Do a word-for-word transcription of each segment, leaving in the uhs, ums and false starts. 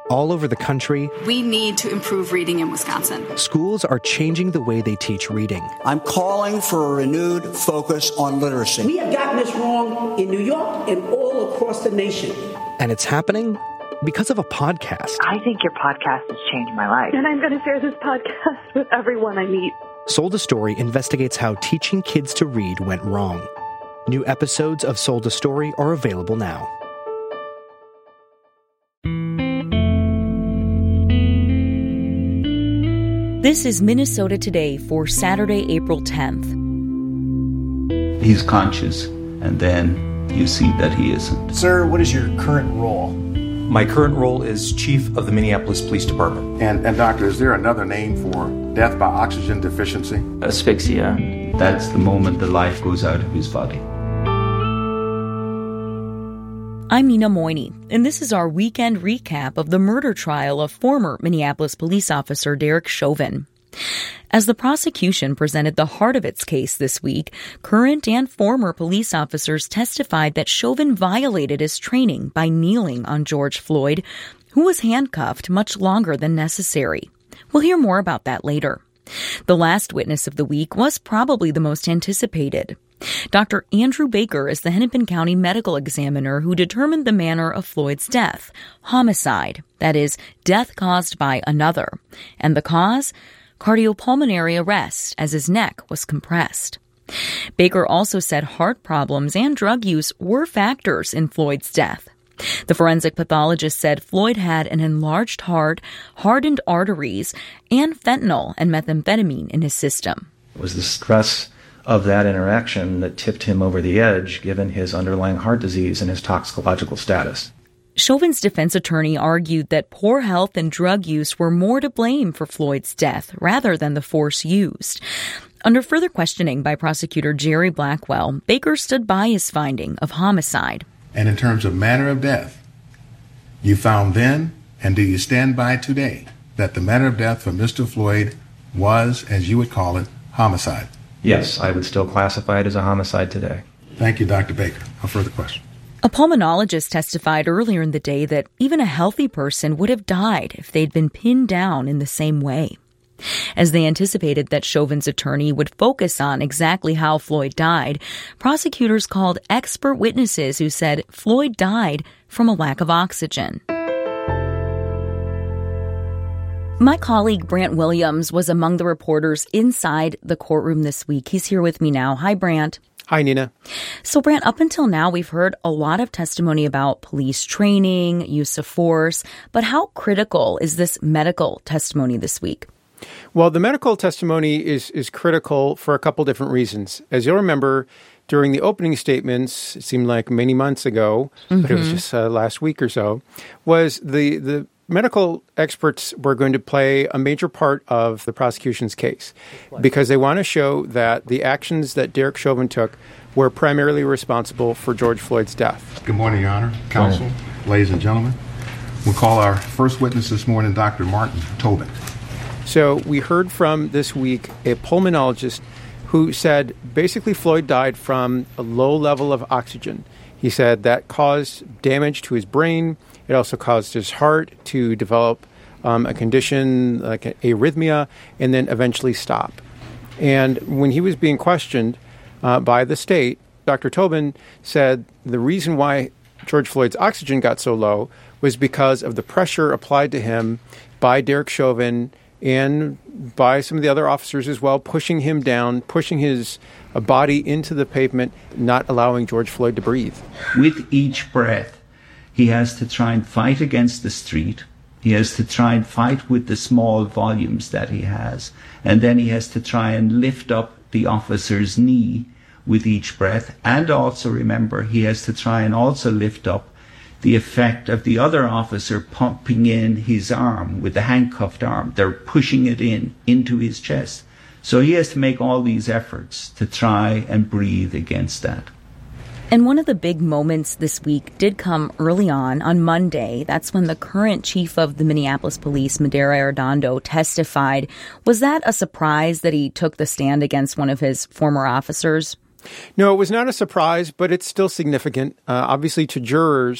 all over the country. We need to improve reading in Wisconsin. Schools are changing the way they teach reading. I'm calling for a renewed focus on literacy. We have gotten this wrong in New York and all across the nation. And it's happening because of a podcast. I think your podcast has changed my life. And I'm going to share this podcast with everyone I meet. Sold a Story investigates how teaching kids to read went wrong. New episodes of Sold a Story are available now. This is Minnesota Today for Saturday, April tenth. He's conscious, and then you see that he isn't. Sir, what is your current role? My current role is Chief of the Minneapolis Police Department. And, and Doctor, is there another name for death by oxygen deficiency? Asphyxia. That's the moment the life goes out of his body. I'm Nina Moyni, and this is our weekend recap of the murder trial of former Minneapolis police officer Derek Chauvin. As the prosecution presented the heart of its case this week, current and former police officers testified that Chauvin violated his training by kneeling on George Floyd, who was handcuffed much longer than necessary. We'll hear more about that later. The last witness of the week was probably the most anticipated. Doctor Andrew Baker is the Hennepin County medical examiner who determined the manner of Floyd's death, homicide, that is, death caused by another. And the cause? Cardiopulmonary arrest, as his neck was compressed. Baker also said heart problems and drug use were factors in Floyd's death. The forensic pathologist said Floyd had an enlarged heart, hardened arteries, and fentanyl and methamphetamine in his system. It was the stress of that interaction that tipped him over the edge, given his underlying heart disease and his toxicological status. Chauvin's defense attorney argued that poor health and drug use were more to blame for Floyd's death rather than the force used. Under further questioning by prosecutor Jerry Blackwell, Baker stood by his finding of homicide. And in terms of manner of death, you found then, and do you stand by today, that the manner of death for Mister Floyd was, as you would call it, homicide? Yes, I would still classify it as a homicide today. Thank you, Doctor Baker. No further questions. A pulmonologist testified earlier in the day that even a healthy person would have died if they'd been pinned down in the same way. As they anticipated that Chauvin's attorney would focus on exactly how Floyd died, prosecutors called expert witnesses who said Floyd died from a lack of oxygen. My colleague Brant Williams was among the reporters inside the courtroom this week. He's here with me now. Hi, Brant. Hi, Nina. So, Brant, up until now, we've heard a lot of testimony about police training, use of force, but how critical is this medical testimony this week? Well, the medical testimony is is critical for a couple different reasons. As you'll remember, during the opening statements, it seemed like many months ago, mm-hmm. but it was just uh, last week or so, was the the medical experts were going to play a major part of the prosecution's case because they want to show that the actions that Derek Chauvin took were primarily responsible for George Floyd's death. Good morning, Your Honor, counsel, morning. Ladies and gentlemen. We'll call our first witness this morning, Doctor Martin Tobin. So we heard from this week a pulmonologist who said basically Floyd died from a low level of oxygen. He said that caused damage to his brain. It also caused his heart to develop um, a condition like arrhythmia and then eventually stop. And when he was being questioned uh, by the state, Doctor Tobin said the reason why George Floyd's oxygen got so low was because of the pressure applied to him by Derek Chauvin and by some of the other officers as well, pushing him down, pushing his uh, body into the pavement, not allowing George Floyd to breathe. With each breath, he has to try and fight against the street. He has to try and fight with the small volumes that he has. And then he has to try and lift up the officer's knee with each breath. And also remember, he has to try and also lift up the effect of the other officer pumping in his arm with the handcuffed arm. They're pushing it in into his chest. So he has to make all these efforts to try and breathe against that. And one of the big moments this week did come early on, on Monday. That's when the current chief of the Minneapolis Police, Medaria Arradondo, testified. Was that a surprise that he took the stand against one of his former officers? No, it was not a surprise, but it's still significant. Uh, obviously, to jurors,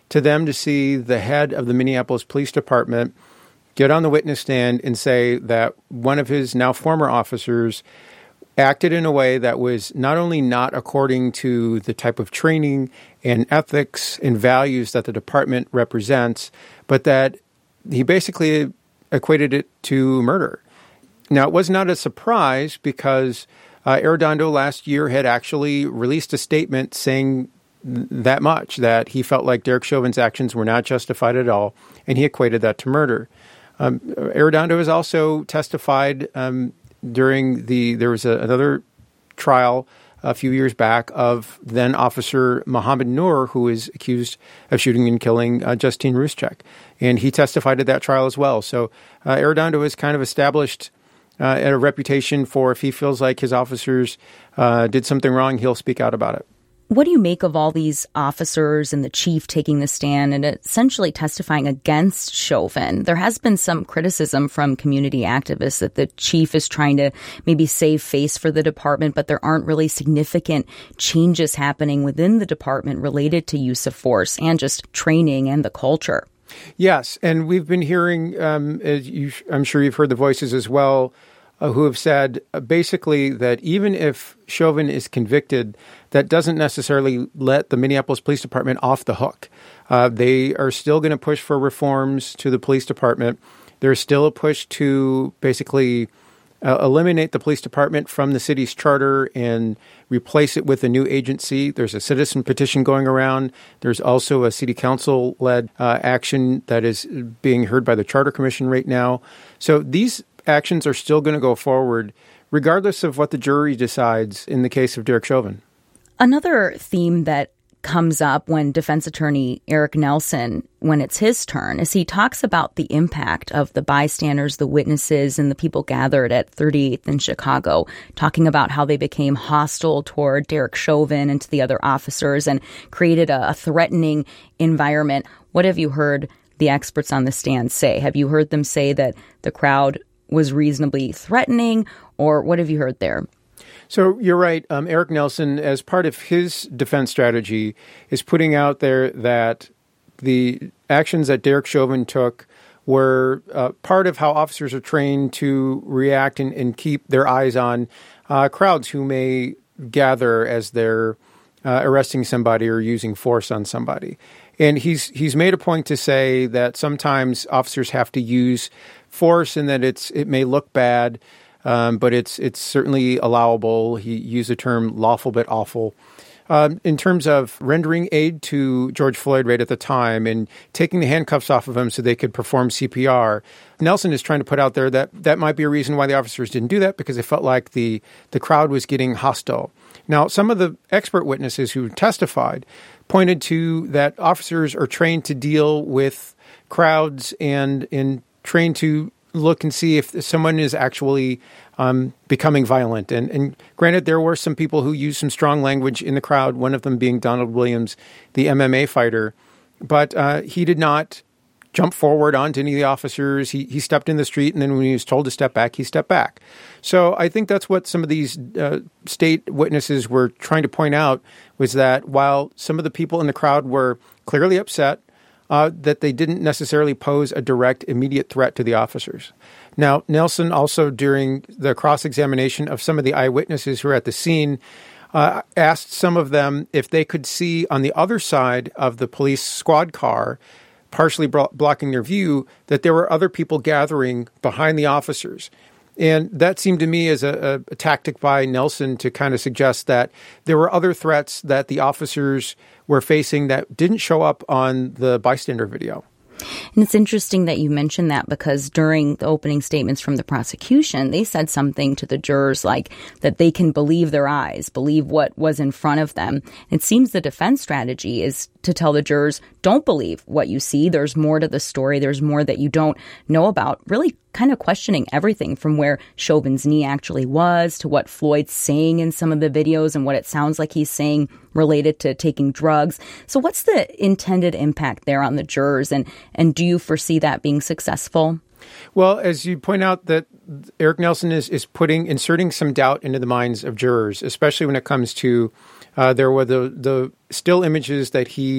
to them to see the head of the Minneapolis Police Department get on the witness stand and say that one of his now former officers acted in a way that was not only not according to the type of training and ethics and values that the department represents, but that he basically equated it to murder. Now, it was not a surprise because uh, Arradondo last year had actually released a statement saying th- that much, that he felt like Derek Chauvin's actions were not justified at all, and he equated that to murder. Um, Arradondo has also testified um, during the, there was a, another trial a few years back of then Officer Mohammed Noor, who is accused of shooting and killing uh, Justine Ruszczyk. And he testified at that trial as well. So uh, Arradondo has kind of established uh, a reputation for if he feels like his officers uh, did something wrong, he'll speak out about it. What do you make of all these officers and the chief taking the stand and essentially testifying against Chauvin? There has been some criticism from community activists that the chief is trying to maybe save face for the department, but there aren't really significant changes happening within the department related to use of force and just training and the culture. Yes, and we've been hearing, um, as you, I'm sure you've heard the voices as well, uh, who have said uh, basically that even if Chauvin is convicted, that doesn't necessarily let the Minneapolis Police Department off the hook. Uh, they are still going to push for reforms to the police department. There's still a push to basically uh, eliminate the police department from the city's charter and replace it with a new agency. There's a citizen petition going around. There's also a city council-led uh, action that is being heard by the Charter Commission right now. So these actions are still going to go forward, regardless of what the jury decides in the case of Derek Chauvin. Another theme that comes up when defense attorney Eric Nelson, when it's his turn, is he talks about the impact of the bystanders, the witnesses, and the people gathered at thirty-eighth in Chicago, talking about how they became hostile toward Derek Chauvin and to the other officers and created a, a threatening environment. What have you heard the experts on the stand say? Have you heard them say that the crowd was reasonably threatening, or what have you heard there? So you're right. Um, Eric Nelson, as part of his defense strategy, is putting out there that the actions that Derek Chauvin took were uh, part of how officers are trained to react and, and keep their eyes on uh, crowds who may gather as they're uh, arresting somebody or using force on somebody. And he's he's made a point to say that sometimes officers have to use force and that it's it may look bad, um, but it's it's certainly allowable. He used the term lawful but awful. Um, in terms of rendering aid to George Floyd right at the time and taking the handcuffs off of him so they could perform C P R, Nelson is trying to put out there that that might be a reason why the officers didn't do that, because they felt like the, the crowd was getting hostile. Now, some of the expert witnesses who testified pointed to that officers are trained to deal with crowds and, and trained to look and see if someone is actually um, becoming violent. And, and granted, there were some people who used some strong language in the crowd, one of them being Donald Williams, the M M A fighter. But uh, he did not jump forward onto any of the officers. He he stepped in the street, and then when he was told to step back, he stepped back. So I think that's what some of these uh, state witnesses were trying to point out, was that while some of the people in the crowd were clearly upset, Uh, that they didn't necessarily pose a direct, immediate threat to the officers. Now, Nelson also, during the cross-examination of some of the eyewitnesses who were at the scene, uh, asked some of them if they could see on the other side of the police squad car, partially bro- blocking their view, that there were other people gathering behind the officers. And that seemed to me as a, a, a tactic by Nelson to kind of suggest that there were other threats that the officers were facing that didn't show up on the bystander video. And it's interesting that you mentioned that, because during the opening statements from the prosecution, they said something to the jurors like that they can believe their eyes, believe what was in front of them. It seems the defense strategy is to tell the jurors, don't believe what you see. There's more to the story. There's more that you don't know about. Really kind of questioning everything from where Chauvin's knee actually was to what Floyd's saying in some of the videos and what it sounds like he's saying related to taking drugs. So what's the intended impact there on the jurors, and, and do you foresee that being successful? Well, as you point out, that Eric Nelson is, is putting, inserting some doubt into the minds of jurors, especially when it comes to, uh, there were the, the still images that he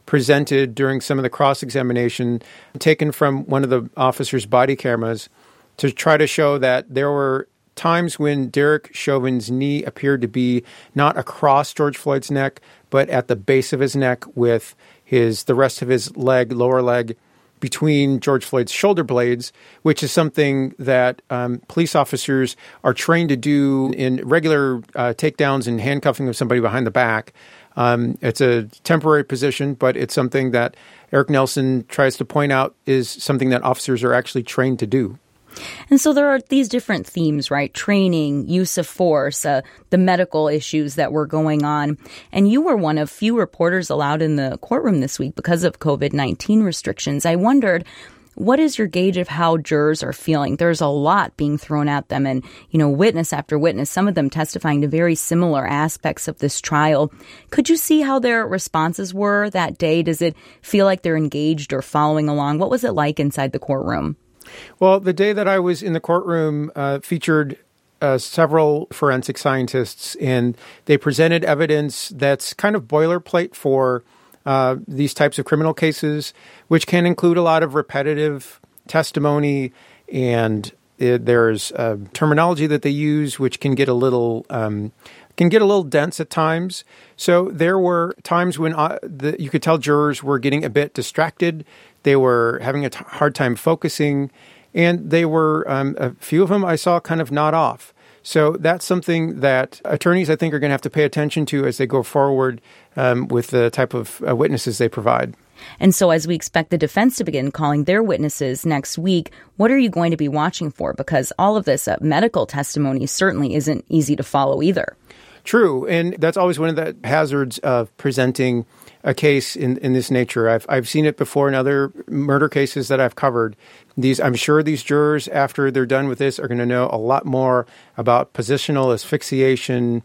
presented during some of the cross-examination taken from one of the officer's body cameras to try to show that there were times when Derek Chauvin's knee appeared to be not across George Floyd's neck, but at the base of his neck with his the rest of his leg, lower leg, between George Floyd's shoulder blades, which is something that um, police officers are trained to do in regular uh, takedowns and handcuffing of somebody behind the back. Um, it's a temporary position, but it's something that Eric Nelson tries to point out is something that officers are actually trained to do. And so there are these different themes, right? Training, use of force, uh, the medical issues that were going on. And you were one of few reporters allowed in the courtroom this week because of covid nineteen restrictions. I wondered, what is your gauge of how jurors are feeling? There's a lot being thrown at them and, you know, witness after witness, some of them testifying to very similar aspects of this trial. Could you see how their responses were that day? Does it feel like they're engaged or following along? What was it like inside the courtroom? Well, the day that I was in the courtroom uh, featured uh, several forensic scientists, and they presented evidence that's kind of boilerplate for uh, these types of criminal cases, which can include a lot of repetitive testimony, and it, there's uh, terminology that they use which can get a little um, can get a little dense at times. So there were times when uh, the, you could tell jurors were getting a bit distracted. They were having a t- hard time focusing, and they were, um, a few of them I saw kind of nod off. So that's something that attorneys, I think, are going to have to pay attention to as they go forward um, with the type of uh, witnesses they provide. And so as we expect the defense to begin calling their witnesses next week, what are you going to be watching for? Because all of this uh, medical testimony certainly isn't easy to follow either. True, and that's always one of the hazards of presenting a case in, in this nature. I've I've seen it before in other murder cases that I've covered. These, I'm sure these jurors, after they're done with this, are going to know a lot more about positional asphyxiation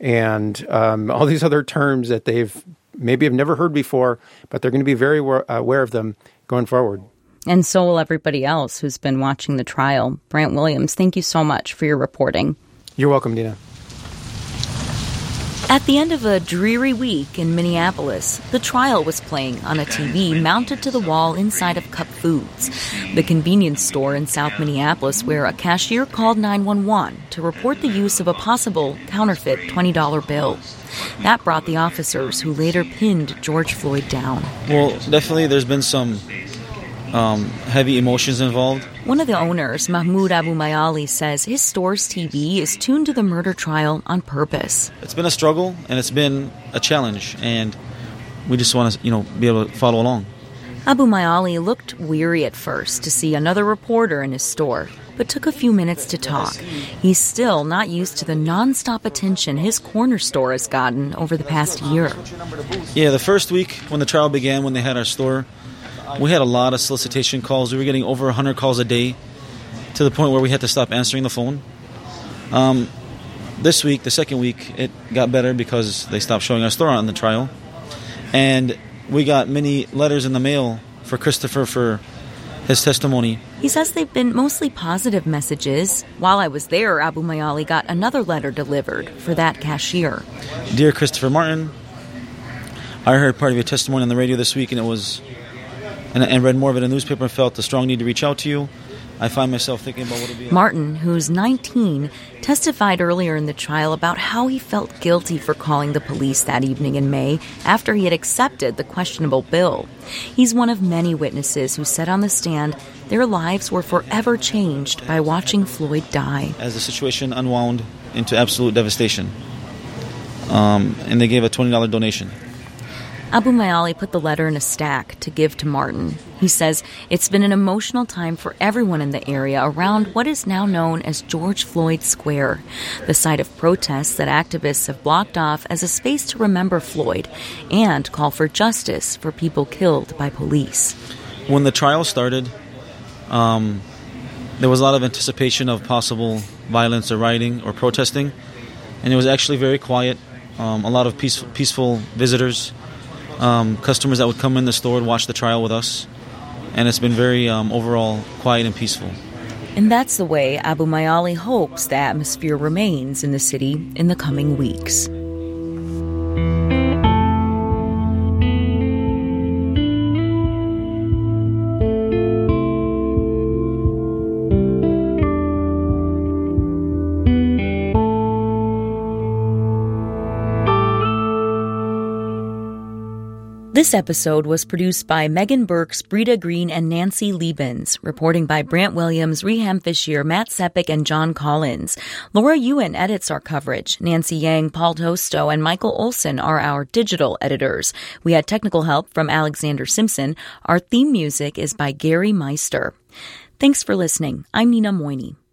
and um, all these other terms that they've maybe have never heard before, but they're going to be very aware of them going forward. And so will everybody else who's been watching the trial. Brant Williams, thank you so much for your reporting. You're welcome, Dina. At the end of a dreary week in Minneapolis, the trial was playing on a T V mounted to the wall inside of Cup Foods, the convenience store in South Minneapolis where a cashier called nine one one to report the use of a possible counterfeit twenty dollar bill. That brought the officers who later pinned George Floyd down. Well, definitely there's been some um, heavy emotions involved. One of the owners, Mahmoud Abu Mayali, says his store's T V is tuned to the murder trial on purpose. It's been a struggle and it's been a challenge, and we just want to, you know, be able to follow along. Abu Mayali looked weary at first to see another reporter in his store, but took a few minutes to talk. He's still not used to the nonstop attention his corner store has gotten over the past year. Yeah, the first week when the trial began, when they had our store, we had a lot of solicitation calls. We were getting over one hundred calls a day to the point where we had to stop answering the phone. Um, this week, the second week, it got better because they stopped showing our store on the trial. And we got many letters in the mail for Christopher for his testimony. He says they've been mostly positive messages. While I was there, Abu Mayali got another letter delivered for that cashier. Dear Christopher Martin, I heard part of your testimony on the radio this week, and it was, and, and read more of it in the newspaper and felt a strong need to reach out to you. I find myself thinking about what it would be. Martin, who's nineteen, testified earlier in the trial about how he felt guilty for calling the police that evening in May after he had accepted the questionable bill. He's one of many witnesses who said on the stand their lives were forever changed by watching Floyd die. As the situation unwound into absolute devastation, um, and they gave a twenty dollar donation. Abu Mayali put the letter in a stack to give to Martin. He says it's been an emotional time for everyone in the area around what is now known as George Floyd Square, the site of protests that activists have blocked off as a space to remember Floyd and call for justice for people killed by police. When the trial started, um, there was a lot of anticipation of possible violence or rioting or protesting, and it was actually very quiet. Um, a lot of peaceful, peaceful visitors. Um, customers that would come in the store and watch the trial with us, and it's been very um, overall quiet and peaceful. And that's the way Abu Mayali hopes the atmosphere remains in the city in the coming weeks. This episode was produced by Megan Burks, Brita Green, and Nancy Liebens. Reporting by Brant Williams, Reham Fishier, Matt Sepik, and John Collins. Laura Ewan edits our coverage. Nancy Yang, Paul Tosto, and Michael Olson are our digital editors. We had technical help from Alexander Simpson. Our theme music is by Gary Meister. Thanks for listening. I'm Nina Moini.